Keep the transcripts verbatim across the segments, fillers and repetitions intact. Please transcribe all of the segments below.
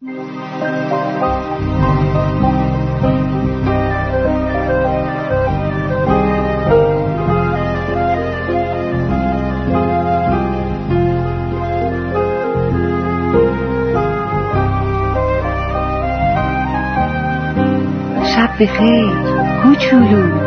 شب بخیر کوچولو.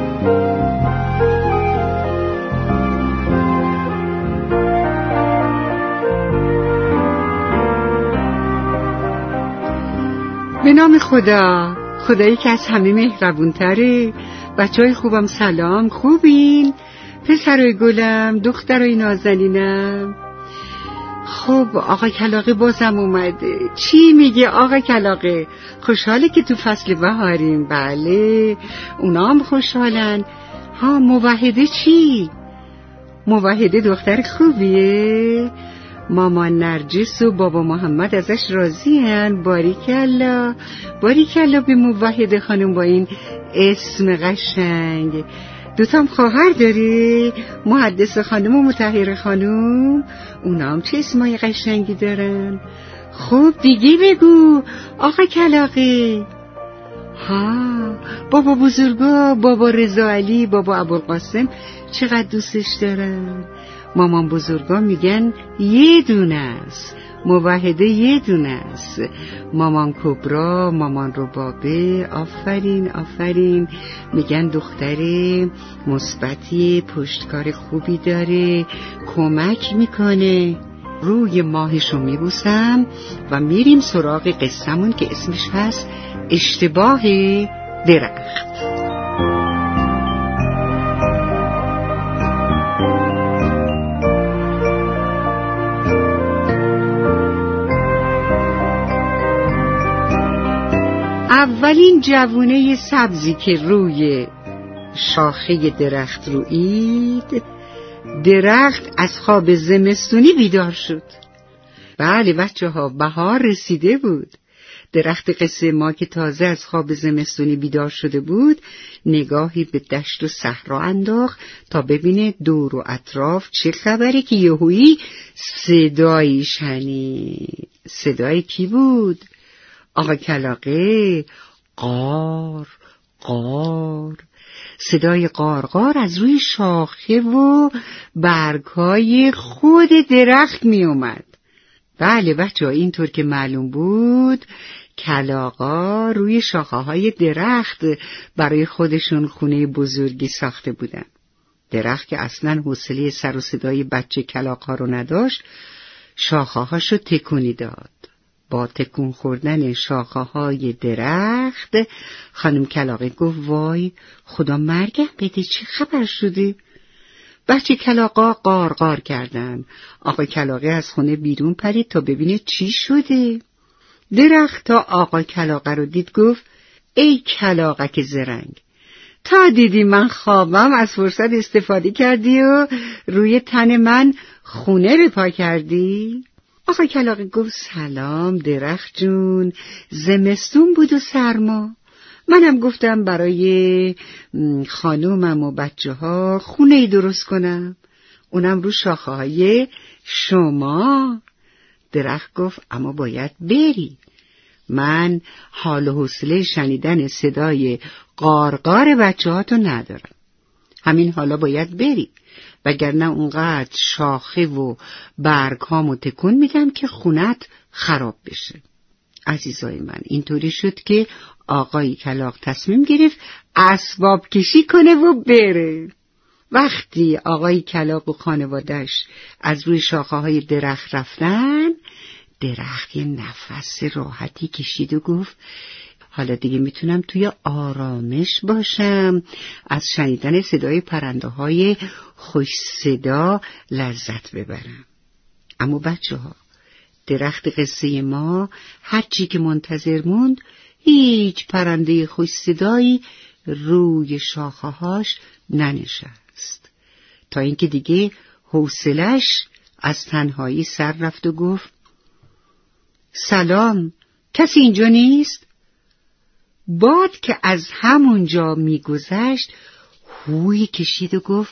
به نام خدا، خدایی که از همه مهربونتره. بچه های خوبم سلام، خوبین؟ پسرای گلم، دخترای نازنینم. خب آقا کلاغه بازم اومده. چی میگه آقا کلاغه؟ خوشحاله که تو فصل بهاریم. بله اونا هم خوشحالن. ها موحده چی؟ موحده دختر خوبیه؟ مامان نرجس و بابا محمد ازش راضی هن. باریکلا باریکلا به موحده خانم با این اسم قشنگ. دوتام خواهر داری؟ محدث خانم و مطهر خانم. اونا هم چه اسمای قشنگی دارن. خب دیگه بگو آقا کلاغه. ها بابا بزرگا، بابا رضا علی، بابا ابوالقاسم چقدر دوستش دارن. مامان بزرگا میگن یه دونه است، موحده یه دونه است. مامان کبرا، مامان ربابه، آفرین آفرین، میگن دختره مثبتی، پشتکار خوبی داره، کمک میکنه. روی ماهشو میبوسم و میریم سراغ قصه‌مون که اسمش هست اشتباه درخت. اولین جوونه سبزی که روی شاخه درخت رویید، درخت از خواب زمستونی بیدار شد. بله بچه ها، بهار رسیده بود. درخت قصه ما که تازه از خواب زمستونی بیدار شده بود، نگاهی به دشت و صحرا انداخت تا ببینه دور و اطراف چه خبره که یهویی صدایی شنید. صدای کی بود؟ آقا کلاغه. قار قار، صدای قارقار از روی شاخه و برگهای خود درخت می اومد. بله بچه ها، اینطور که معلوم بود کلاغا روی شاخه های درخت برای خودشون خونه بزرگی ساخته بودن. درخت که اصلا حوصله سر و صدای بچه کلاغا رو نداشت، شاخه هاشو تکونی داد. با تکون خوردن شاخه های درخت خانم کلاغه گفت وای خدا مرگم بده، چه خبر شده؟ بچه کلاغا قارقار کردن. آقا کلاغه از خونه بیرون پرید تا ببینه چی شده. درخت تا آقا کلاغه رو دید گفت ای کلاغک زرنگ، تا دیدی من خوابم از فرصت استفاده کردی و روی تن من خونه بپا کردی؟ آقا کلاغه گفت سلام درخت جون، زمستون بود و سرما، منم گفتم برای خانومم و بچه ها خونه‌ای درست کنم، اونم رو شاخه های شما. درخت گفت اما باید بری، من حال و حوصله شنیدن صدای قارقار بچه ها تو ندارم، همین حالا باید بری، وگرنه اونقدر شاخه و برگ هامو تکون میدم که خونت خراب بشه. عزیزای من اینطوری شد که آقای کلاغ تصمیم گرفت اسباب کشی کنه و بره. وقتی آقای کلاغ و خانوادش از روی شاخه های درخت رفتن، درخت یه نفس راحتی کشید و گفت حالا دیگه میتونم توی آرامش باشم، از شنیدن صدای پرنده های خوش صدا لذت ببرم. اما بچه ها، درخت قصه ما هرچی که منتظر موند، هیچ پرنده خوش صدایی روی شاخه هاش ننشست، تا اینکه دیگه حوصلش از تنهایی سر رفت و گفت سلام، کسی اینجا نیست؟ باد که از همونجا میگذشت هوی کشید و گفت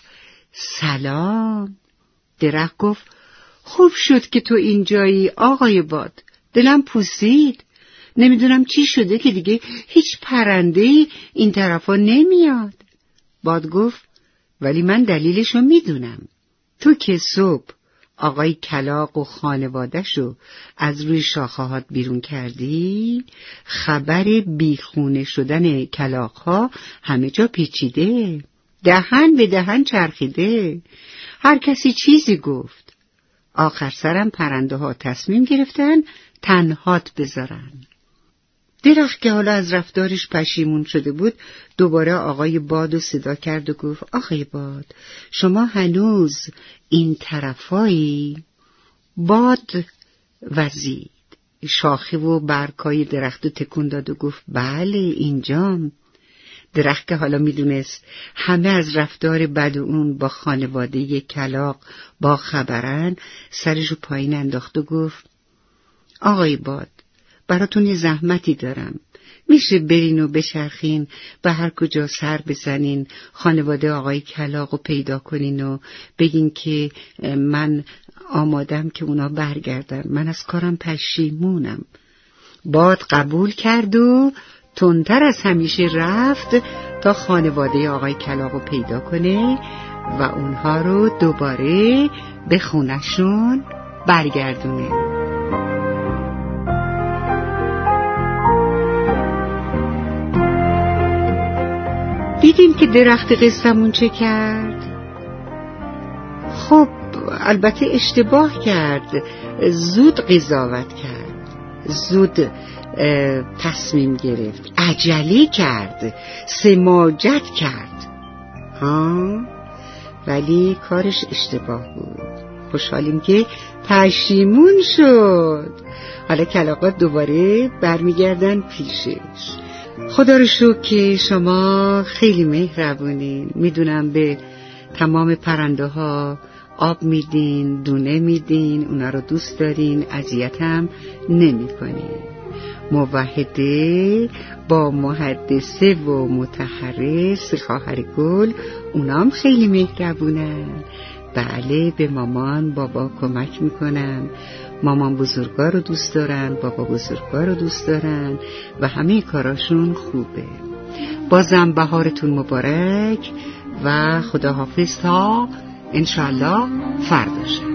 سلام. درخت گفت خوب شد که تو اینجایی آقای باد، دلم پوسید. نمیدونم چی شده که دیگه هیچ پرنده‌ای این طرفا نمیاد. باد گفت ولی من دلیلشو میدونم. تو که صبح آقای کلاغ و خانواده‌شو از روی شاخه‌هات بیرون کردی، خبر بیخونه شدن کلاغ‌ها همه جا پیچیده، دهن به دهن چرخیده، هر کسی چیزی گفت. آخر سرم پرنده ها تصمیم گرفتن تنهات بذارن. درخت که حالا از رفتارش پشیمون شده بود دوباره آقای بادو صدا کرد و گفت آقای باد، شما هنوز این طرفایی؟ باد وزید، شاخه و برگای درخت رو تکون داد و گفت بله اینجام. درخت که حالا میدونست همه از رفتار بد اون با خانواده کلاغ با خبرن، سرشو پایین انداخت و گفت آقای باد، براتون یه زحمتی دارم، میشه برین و بچرخین به هر کجا سر بزنین، خانواده آقای کلاغ رو پیدا کنین و بگین که من آمادم که اونا برگردن، من از کارم پشیمونم. باد قبول کرد و تندتر از همیشه رفت تا خانواده آقای کلاغ رو پیدا کنه و اونها رو دوباره به خونشون برگردونه. دیدیم که درخت قصه‌مون چه کرد؟ خب البته اشتباه کرد، زود قضاوت کرد، زود تصمیم گرفت، عجله کرد، سماجت کرد ها، ولی کارش اشتباه بود. خوشحالیم که پشیمون شد. حالا کلاغات دوباره برمیگردن پیشش. خدا رو شکر که شما خیلی مهربونین، میدونم به تمام پرنده ها آب میدین، دونه میدین، اونا رو دوست دارین، اذیت هم نمی کنین. موحده با محدثه و متحرس خواهر گل، اونا هم خیلی مهربونن. بله به مامان بابا کمک میکنن، مامان بزرگا رو دوست دارن، بابا بزرگا رو دوست دارن و همه کاراشون خوبه. بازم بهارتون مبارک و خداحافظ تا انشالله فردا شب.